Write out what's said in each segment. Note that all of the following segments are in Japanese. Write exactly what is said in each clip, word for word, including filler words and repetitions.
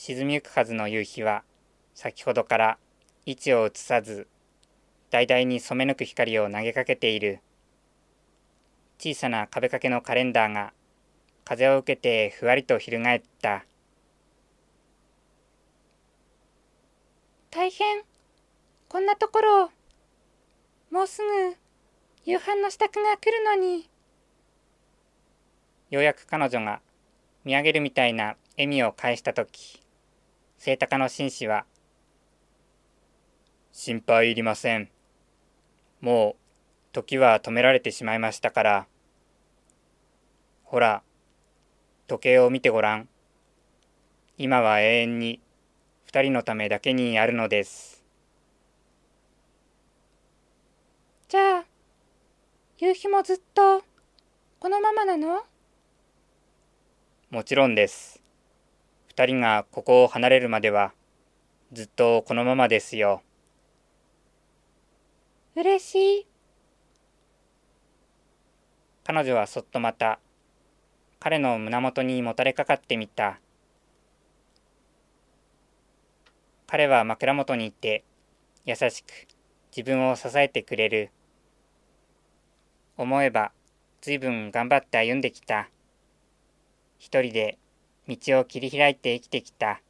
沈みゆくはずの夕日は先ほどから位置を移さず、大々に染め抜く光を投げかけている。小さな壁掛けのカレンダーが風を受けてふわりと翻った。 大変。こんなところを。もうすぐ夕飯の支度が来るのに。 ようやく彼女が見上げるみたいな笑みを返したとき、清高の紳士は、心配いりません。もう時は止められてしまいましたから。ほら、時計を見てごらん。今は永遠に二人のためだけにあるのです。 じゃあ、夕日もずっとこのままなの？ もちろんです。二人がここを離れるまではずっとこのままですよ。 嬉しい。 彼女はそっとまた彼の胸元にもたれかかってみた。彼は枕元にいて優しく自分を支えてくれる。思えばずいぶん頑張って歩んできた。一人で道を切り開いて生きてきた。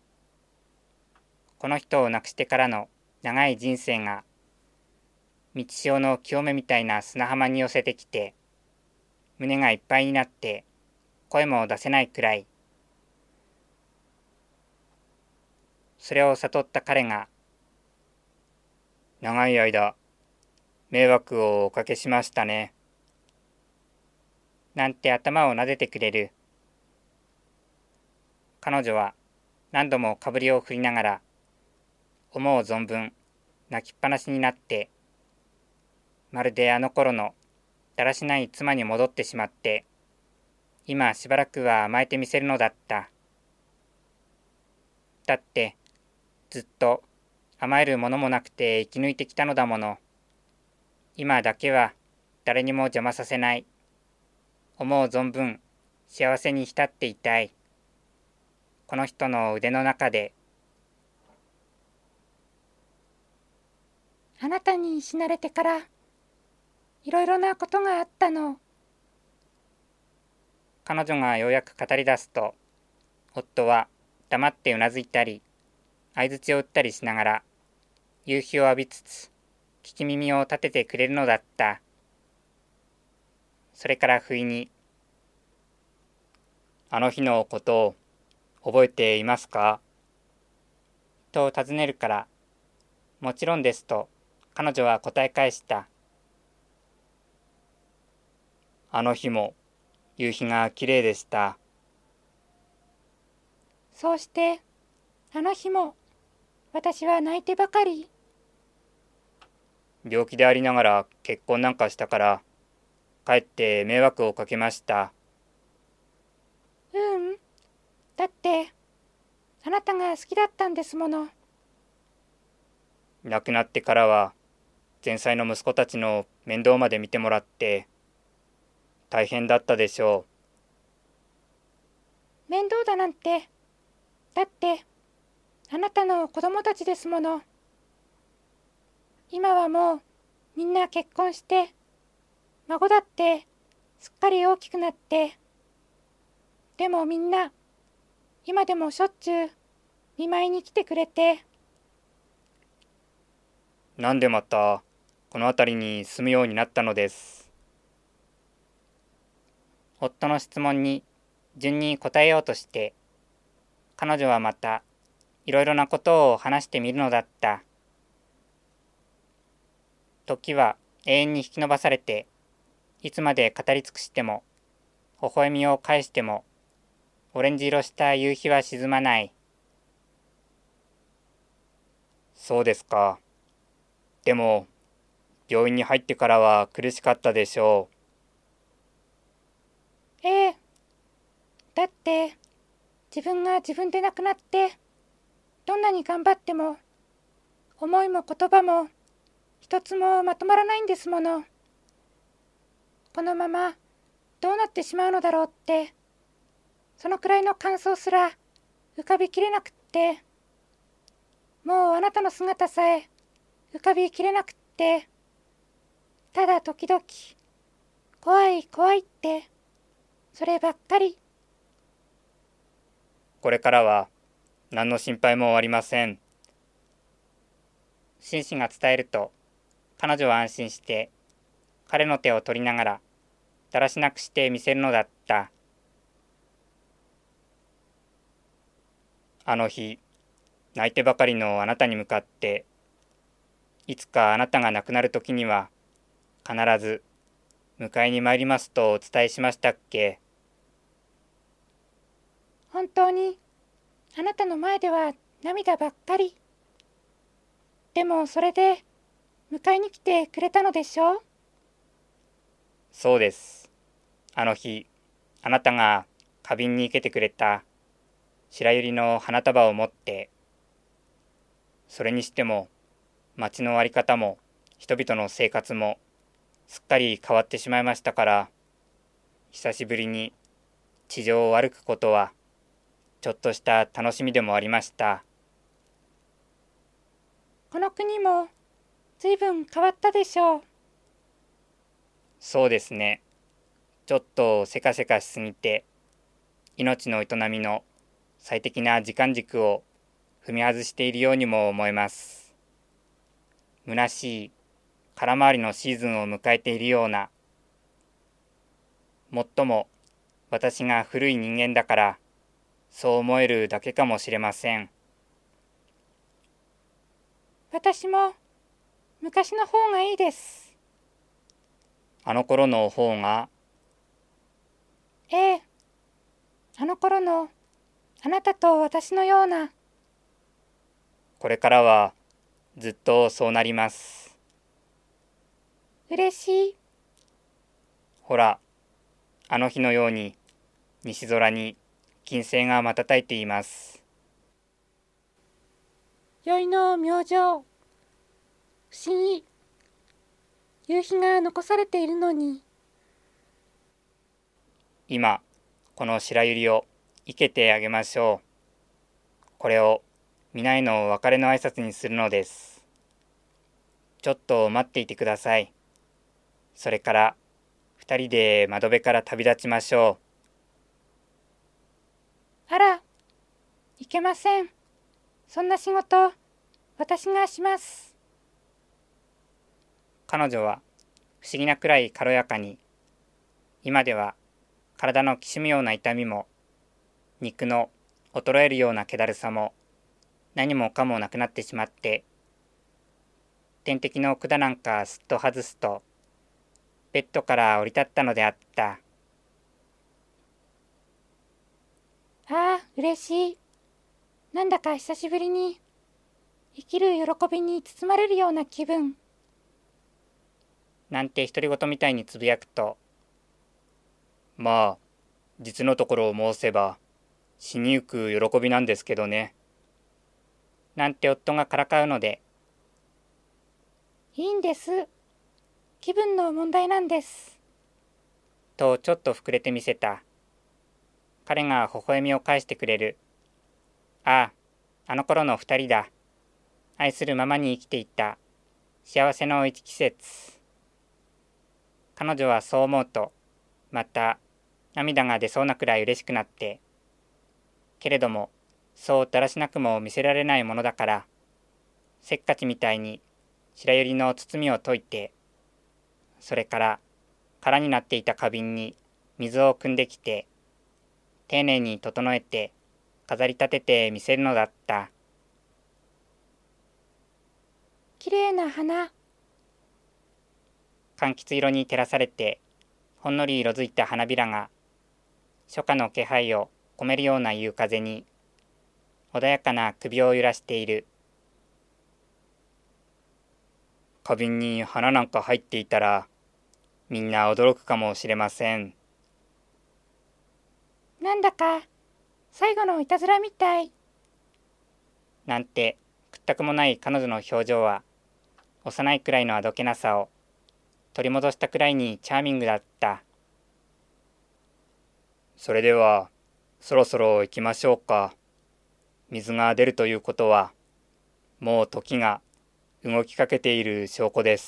この人を亡くしてからの長い人生が満ち潮の清めみたいな砂浜に寄せてきて、胸がいっぱいになって声も出せないくらい。それを悟った彼が、長い間迷惑をおかけしましたね。なんて頭を撫でてくれる。彼女は何度もかぶりを振りながら、思う存分泣きっぱなしになって、まるであの頃のだらしない妻に戻ってしまって、今しばらくは甘えてみせるのだった。だって、ずっと甘えるものもなくて生き抜いてきたのだもの。今だけは誰にも邪魔させない。思う存分幸せに浸っていたい。この人の腕の中で。 あなたに死なれてからいろいろなことがあったの。 彼女がようやく語り出すと、夫は黙ってうなずいたり、相槌を打ったりしながら、夕日を浴びつつ、聞き耳を立ててくれるのだった。それから不意に、あの日のことを覚えていますか？と尋ねるから、もちろんですと彼女は答え返した。あの日も夕日がきれいでした。 そうして、あの日も私は泣いてばかり。 病気でありながら結婚なんかしたから、かえって迷惑をかけました。 ううん。だって、あなたが好きだったんですもの。 亡くなってからは、前妻の息子たちの面倒まで見てもらって、大変だったでしょう。面倒だなんて。だって、あなたの子供たちですもの。今はもうみんな結婚して、孫だってすっかり大きくなって、でもみんな今でもしょっちゅう見舞いに来てくれて。 なんでまたこの辺りに住むようになったのです。夫の質問に順に答えようとして、彼女はまたいろいろなことを話してみるのだった。時は永遠に引き延ばされて、いつまで語り尽くしても、微笑みを返しても、オレンジ色した夕日は沈まない。そうですか。でも、病院に入ってからは苦しかったでしょう。ええ。だって、自分が自分で亡くなって、どんなに頑張っても、思いも言葉も、一つもまとまらないんですもの。このままどうなってしまうのだろうって、そのくらいの感想すら浮かびきれなくって、もうあなたの姿さえ浮かびきれなくって、ただ時々怖い怖いって、そればっかり。 これからは何の心配もありません。紳士が伝えると、彼女は安心して彼の手を取りながらだらしなくして見せるのだった。あの日、泣いてばかりのあなたに向かって、いつかあなたが亡くなる時には必ず迎えに参りますとお伝えしましたっけ。 本当にあなたの前では涙ばっかり。でもそれで迎えに来てくれたのでしょう。 そうです。あの日、あなたが花瓶に生けてくれた白百合の花束を持って、それにしても町のあり方も人々の生活もすっかり変わってしまいましたから、久しぶりに地上を歩くことはちょっとした楽しみでもありました。 この国もずいぶん変わったでしょう。 そうですね。ちょっとせかせかしすぎて、命の営みの最適な時間軸を踏み外しているようにも思えます。虚しい空回りのシーズンを迎えているような。もっとも私が古い人間だからそう思えるだけかもしれません。 私も昔の方がいいです。 あの頃の方が。 ええ、あの頃のあなたと私のような。 これからはずっとそうなります。 嬉しい。 ほら、あの日のように西空に金星が瞬いています。 宵の明星、不思議。夕日が残されているのに。 今この白百合を生けてあげましょう。これを皆への別れの挨拶にするのです。ちょっと待っていてください。それから二人で窓辺から旅立ちましょあら、いけません。そんな仕事、私がします。 彼女は不思議なくらい軽やかに、今では体のきしむような痛みも、肉の衰えるような気だるさも、何もかもなくなってしまって、点滴の管なんかすっと外すと、ベッドから降り立ったのであった。 ああ、嬉しい。なんだか久しぶりに生きる喜びに包まれるような気分。 なんて独り言みたいにつぶやくと、まあ実のところを申せば死にゆく喜びなんですけどね。なんて夫がからかうので、 いいんです。気分の問題なんです。 とちょっと膨れてみせた。彼が微笑みを返してくれる。ああ、あの頃の二人だ。愛するままに生きていた幸せの一季節。彼女はそう思うと、また涙が出そうなくらい嬉しくなって、けれどもそうだらしなくも見せられないものだから、せっかちみたいに白百合の包みを解いて、それから空になっていた花瓶に水を汲んできて、丁寧に整えて飾り立てて見せるのだった。 きれいな花。 柑橘色に照らされて、ほんのり色づいた花びらが、初夏の気配を込めるような夕風に、穏やかな首を揺らしている。花瓶に花なんか入っていたら、みんな驚くかもしれません。 なんだか最後のいたずらみたい。 なんて屈託もない彼女の表情は、幼いくらいのあどけなさを取り戻したくらいにチャーミングだった。それではそろそろ行きましょうか。 水が出るということは、もう時が動きかけている証拠です。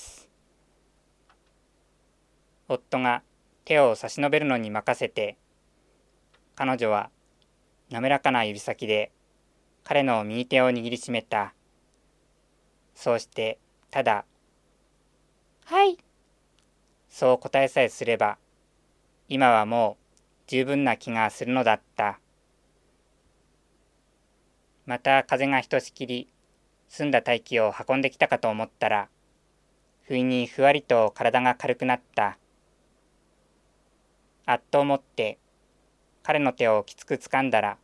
夫が手を差し伸べるのに任せて、彼女は滑らかな指先で彼の右手を握りしめた。そうしてただ、 はい、 そう答えさえすれば、今はもう十分な気がするのだった。また風がひとしきり澄んだ大気を運んできたかと思ったら、不意にふわりと体が軽くなった。あっと思って彼の手をきつく掴んだら、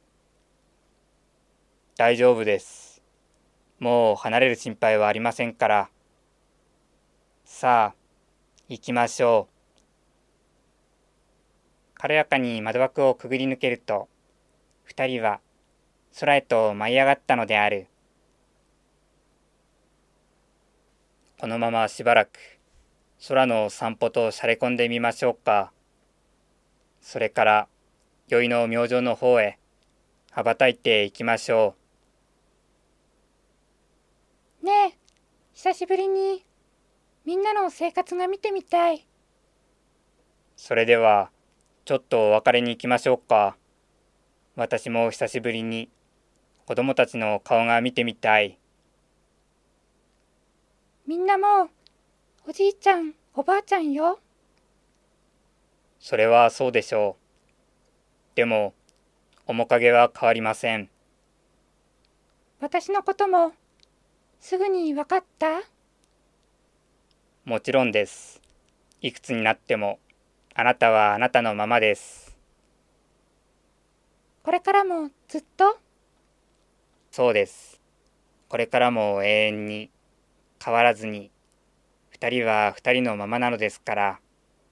大丈夫です。もう離れる心配はありませんから。さあ、行きましょう。軽やかに窓枠をくぐり抜けると、二人は空へと舞い上がったのである。このまましばらく空の散歩としゃれ込んでみましょうか。それから宵の明星の方へ羽ばたいていきましょう。ねえ、久しぶりにみんなの生活が見てみたい。 それではちょっとお別れに行きましょうか。私も久しぶりに子供たちの顔が見てみたい。 みんなもおじいちゃんおばあちゃんよ。 それはそうでしょう。でも面影は変わりません。 私のこともすぐに分かった？ もちろんです。いくつになってもあなたはあなたのままです。 これからもずっと？ そうです。これからも永遠に変わらずに二人は二人のままなのですから。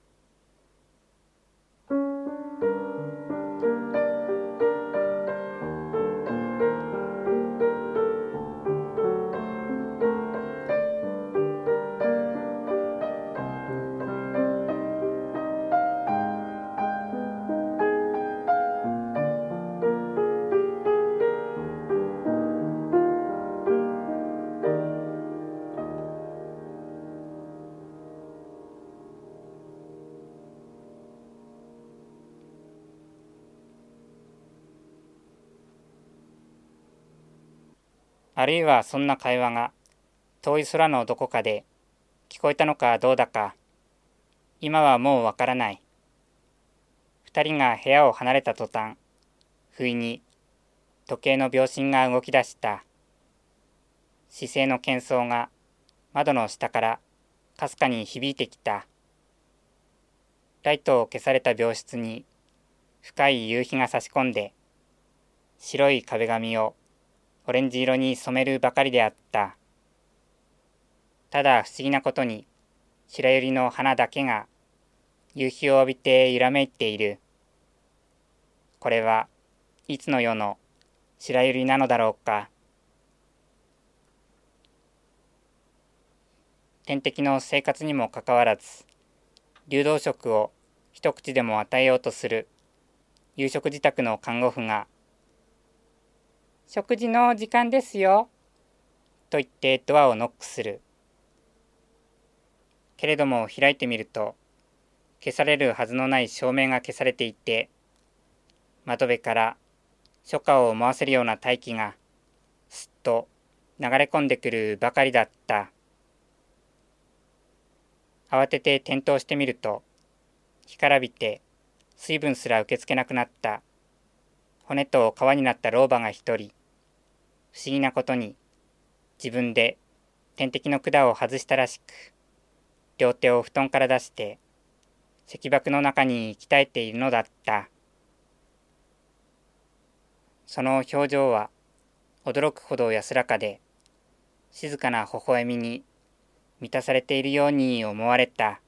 あるいはそんな会話が遠い空のどこかで聞こえたのかどうだか、今はもうわからない。二人が部屋を離れた途端、不意に時計の秒針が動き出した。姿勢の喧騒が窓の下からかすかに響いてきた。ライトを消された病室に深い夕日が差し込んで、白い壁紙をオレンジ色に染めるばかりであった。ただ不思議なことに、白百合の花だけが夕日を浴びて揺らめいている。これはいつの世の白百合なのだろうか。天敵の生活にもかかわらず、流動食を一口でも与えようとする夕食自宅の看護婦が、食事の時間ですよ、と言ってドアをノックする。けれども開いてみると、消されるはずのない照明が消されていて、窓辺から初夏を思わせるような大気がすっと流れ込んでくるばかりだった。慌てて転倒してみると、干からびて水分すら受け付けなくなった骨と皮になった老婆が一人、不思議なことに自分で点滴の管を外したらしく、両手を布団から出して石箔の中に鍛えているのだった。その表情は驚くほど安らかで、静かな微笑みに満たされているように思われた。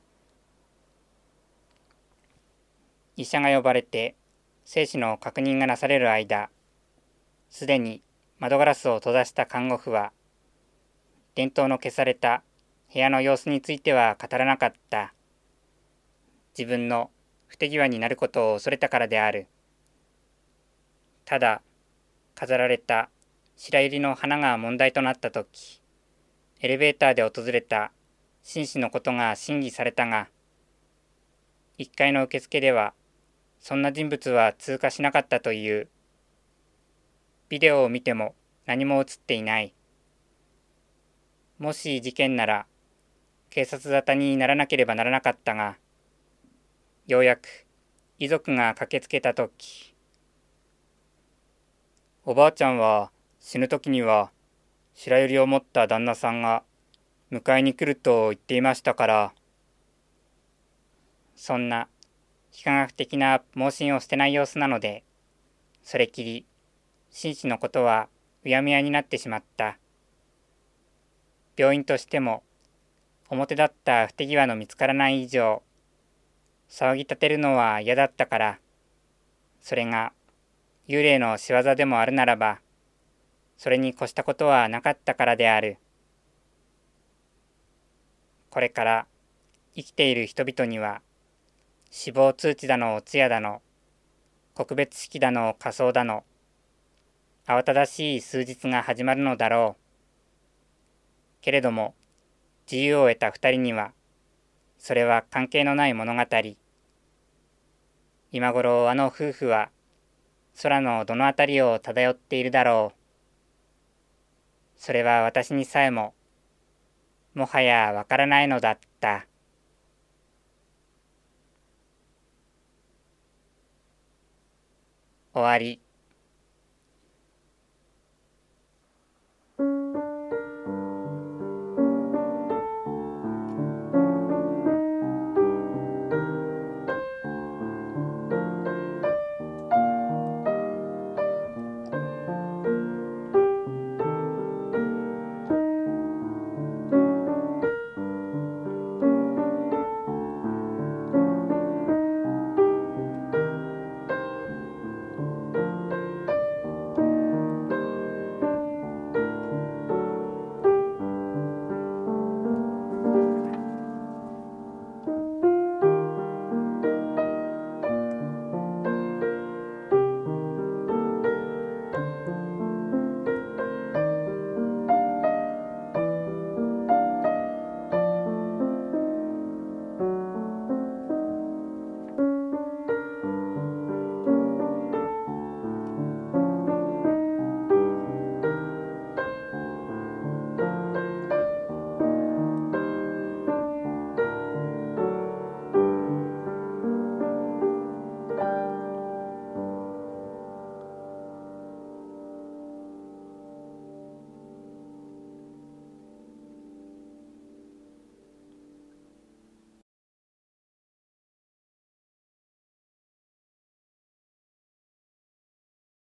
医者が呼ばれて生死の確認がなされる間、すでに窓ガラスを閉ざした看護婦は、電灯の消された部屋の様子については語らなかった。自分の不手際になることを恐れたからである。ただ、 飾られた白百合の花が問題となったとき、エレベーターで訪れた紳士のことが審議されたが、いっかいの受付ではそんな人物は通過しなかったという。ビデオを見ても何も映っていない。もし事件なら警察沙汰にならなければならなかったが、ようやく遺族が駆けつけたとき、おばあちゃんは死ぬときには白百合を持った旦那さんが迎えに来ると言っていましたから。そんな非科学的な妄信を捨てない様子なので、それきり紳士のことはうやむやになってしまった。病院としても表立った不手際の見つからない以上、騒ぎ立てるのは嫌だったから、それが幽霊の仕業でもあるならば、それに越したことはなかったからである。これから生きている人々には、死亡通知だのお通夜だの、告別式だの仮装だの、慌ただしい数日が始まるのだろう。けれども、自由を得た二人には、それは関係のない物語。今頃あの夫婦は、空のどのあたりを漂っているだろう。それは私にさえも、もはやわからないのだった。終わり。